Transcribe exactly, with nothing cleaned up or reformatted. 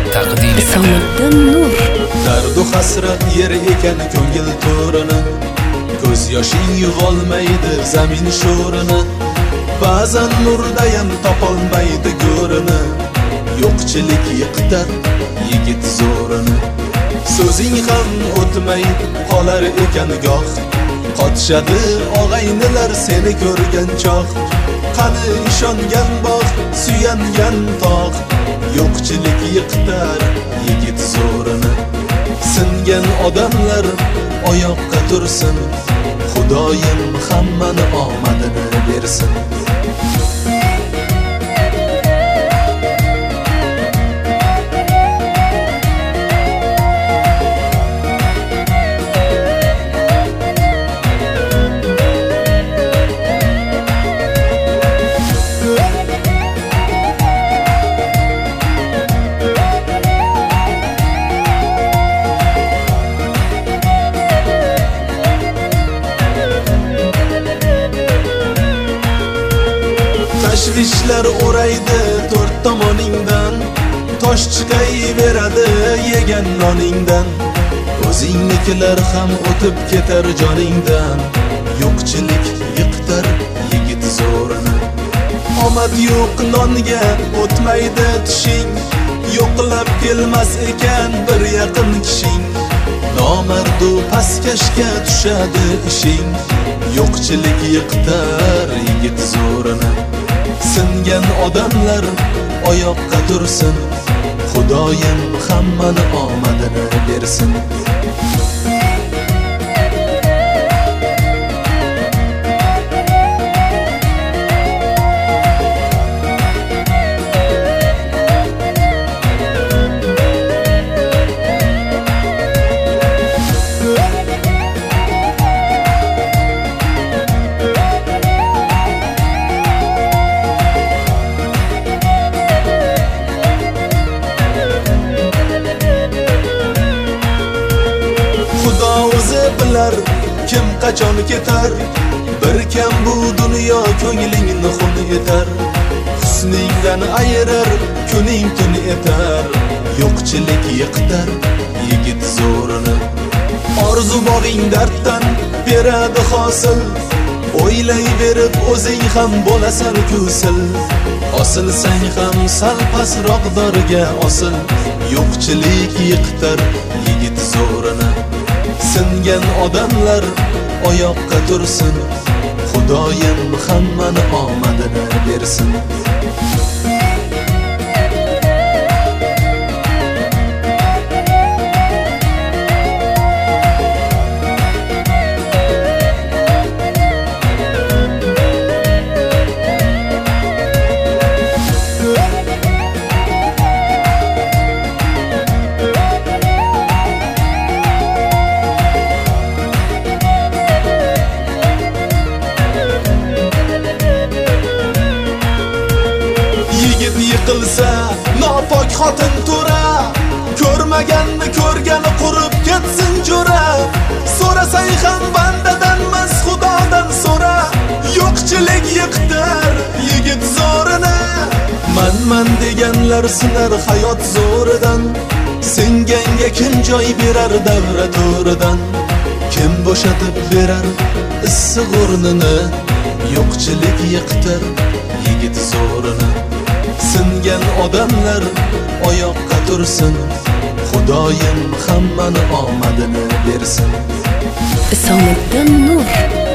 taqdim etadi. Isomiddin Nur. Dardu hasrat yer ekan ko'ngil to'rini, ko'z yoshing yuvolmaydi zamin sho'rini. Ba'zan nurdayam topolmaydi go'rini, yo'qchilik yiqitar yigit zo'rini. So'zing ham o'tmay qolar ekan goh, qotishadi og'aynilar seni ko'rgan choq. Qani ishongan bog', suyangan tog', yo'qchilik yiqitar yigit zo'rini. Singan odamlar oyoqqa tursin, Xudoyim hammani omadini bersin. Tashvishlar o'raydi to'rt tomoningdan, tosh chiqayveradi yegan noningdan. O'zingnikilar ham o'tib ketar joningdan, yo'qchilik yiqitar yigit zo'rini. Omad yo'q nonga o'tmaydi tishing, yo'qlab kelmas ekan bir yaqin kishing. Nomardu pastkashga tushadi ishing, yo'qchilik yiqitar yigit zo'rini. Singan odamlar oyoqqa tursin, Xudoyim hammani omadini bersin. Xudo o'zi bilar kim qachon ketar, bir kam bu dunyo ko'nglingni xun etar. Husningdan ayirar kuning tun etar, yo'qchilik yiqitar yigit zo'rini. Orzu bog'ing darddan beradi hosil, o'ylayverib o'zing ham bo'lasan kusil. Osilsang ham sal pastroq dorga osil, yo'qchilik yiqitar yigit zo'rini. Singan odamlar oyoqqa tursin, Xudoyim hammani omadini bersin. Yiqilsa nopok xotin to'ra, ko'rmaganni ko'rgani qurib ketsin jo'ra. So'rasang ham bandadan mas Xudodan so'ra, yo'qchilik yiqitar yigit zo'rini. Man-man deganlar sinar hayot zo'ridan, singanga kim joy berar davra to'ridan. Kim bo'shatib berar issiq o'rnini, yo'qchilik yiqitar yigit zo'rini. Singan odamlar oyoqqa tursin, Xudoyim hammani omadini bersin. Isomiddin Nur.